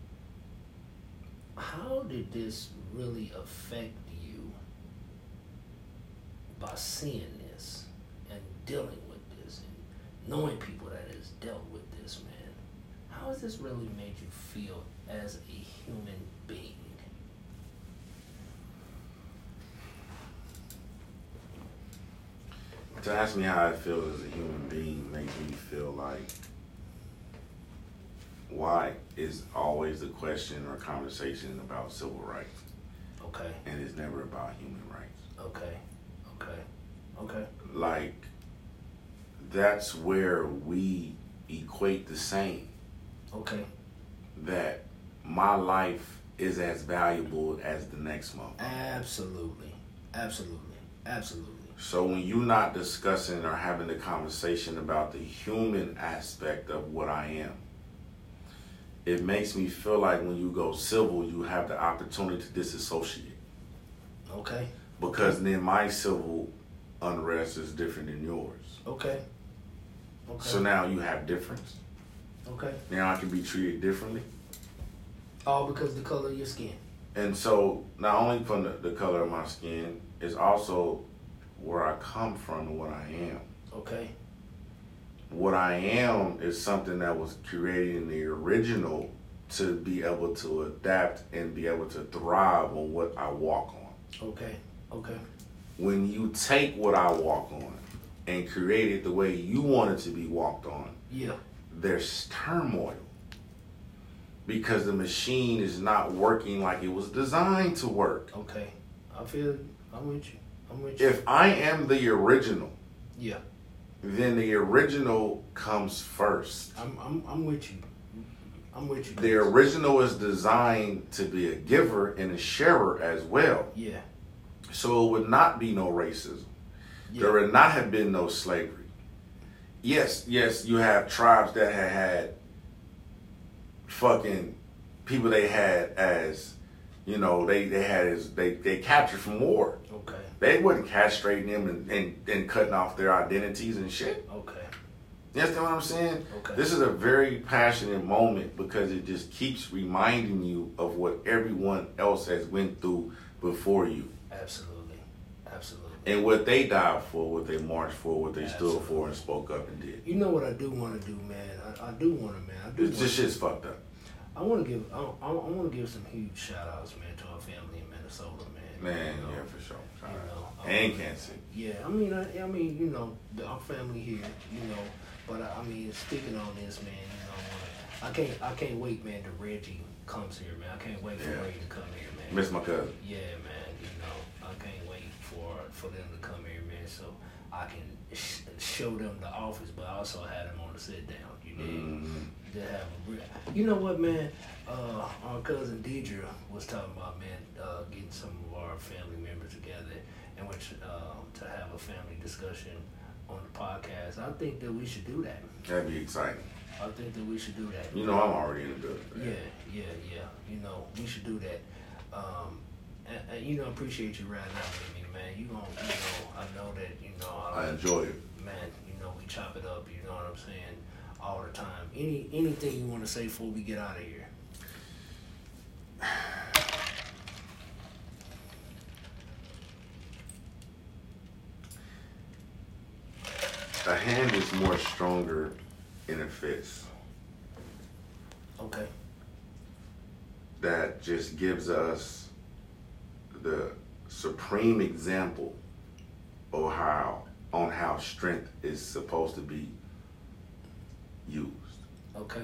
how did this really affect you by seeing this and dealing with this and knowing people that has dealt with this, man? How has this really made you feel as a human being? To ask me how I feel as a human being makes me feel like, why is always the question or conversation about civil rights? Okay. And it's never about human rights. Okay. Okay. Okay. Like, that's where we equate the same. Okay. That my life is as valuable as the next month. Absolutely. Absolutely. Absolutely. So when you're not discussing or having the conversation about the human aspect of what I am, it makes me feel like when you go civil, you have the opportunity to disassociate. Okay. Because then my civil unrest is different than yours. Okay. Okay. So now you have difference. Okay. Now I can be treated differently. All because of the color of your skin. And so not only from the, the color of my skin, it's also where I come from and what I am. Okay. What I am is something that was created in the original to be able to adapt and be able to thrive on what I walk on. Okay. Okay. When you take what I walk on and create it the way you want it to be walked on, yeah, there's turmoil. Because the machine is not working like it was designed to work. Okay. I feel I'm with you. I'm with you. If I am the original, yeah, then the original comes first. I'm I'm I'm with you. I'm with you. The original is designed to be a giver and a sharer as well. Yeah. So it would not be no racism. Yeah. There would not have been no slavery. Yes, yes, you have tribes that had had fucking people they had as, you know, they, they had as, they, they captured from war. Okay. They wasn't castrating them and, and, and cutting off their identities and shit. Okay. You understand what I'm saying? Okay. This is a very passionate moment because it just keeps reminding you of what everyone else has went through before you. Absolutely. Absolutely. And what they died for, what they marched for, what they Absolutely. stood for and spoke up and did. You know what I do want to do, man? I, I do want to, man. I do. This, this shit's fucked up. I want to give. I, I, I want to give some huge shout outs, man, to our family in Minnesota, man. Man, you know, yeah, for sure. You know, And um, Kansas. Yeah, I mean, I, I mean, you know, the, our family here, you know, but I, I mean, speaking on this, man, you know, I can't, I can't wait, man, till Reggie comes here, man. I can't wait for Yeah. Reggie to come here, man. Miss my cousin. Yeah, man, you know, I can't wait for for them to come here, man, so I can sh- show them the office, but I also have them on the sit down. You dig? Mm-hmm. To have a real, you know what, man? Uh, our cousin Deidre was talking about, man, uh, getting some of our family members together, and which uh, to have a family discussion on the podcast. I think that we should do that. That'd be exciting. I think that we should do that. You know I'm already in the building. Yeah, yeah, yeah. You know, we should do that. Um, and, and you know, appreciate you riding out with me, man. You gon' you know, I know that, you know, I, I enjoy it. man, you know, we chop it up, you know what I'm saying, all the time. Any anything you want to say before we get out of here? A hand is more stronger in a fist. Okay. That just gives us the supreme example of how on how strength is supposed to be used. Okay.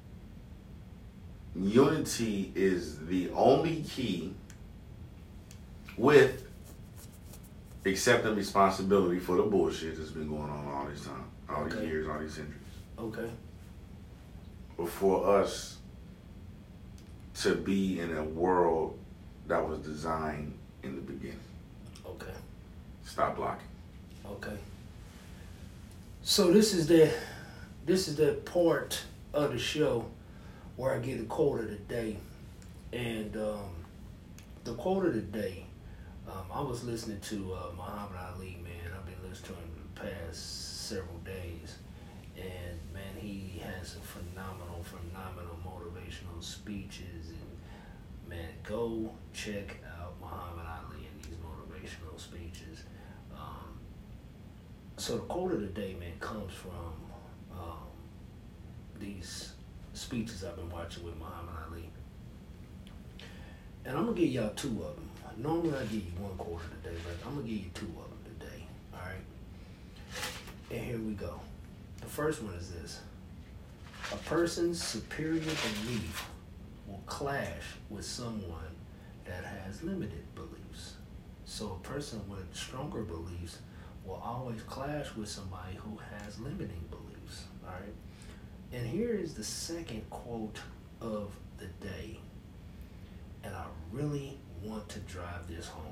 Unity is the only key with accepting responsibility for the bullshit that's been going on all this time, all Okay. these years, all these centuries. Okay. But for us to be in a world that was designed in the beginning. Okay. Stop blocking. Okay. So this is the this is the part of the show where I get the quote of the day, and um, the quote of the day. Um, I was listening to uh, Muhammad Ali, man. I've been listening to him the past several days, and man, he has some phenomenal, phenomenal motivational speeches. And man, go check out Muhammad Ali and these motivational speeches. Um, so the quote of the day, man, comes from um, these speeches I've been watching with Muhammad Ali, and I'm gonna give y'all two of them. Normally I give you one quote of the day, but I'm gonna give you two of them today. All right. And here we go. The first one is this: a person's superior belief will clash with someone that has limited beliefs. So a person with stronger beliefs will always clash with somebody who has limiting beliefs. All right. And here is the second quote of the day. And I really want to drive this home.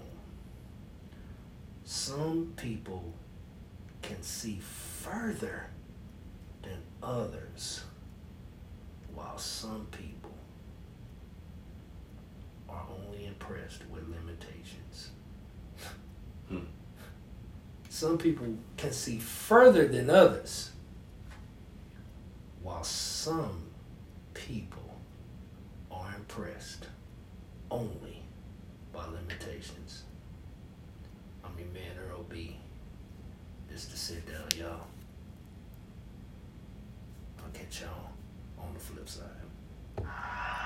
Some people can see further than others, while some people are only impressed with limitations. Hmm. Some people can see further than others, while some people are impressed only by limitations. I'm your man, Earl B. This to sit down, y'all. I'll catch y'all on the flip side.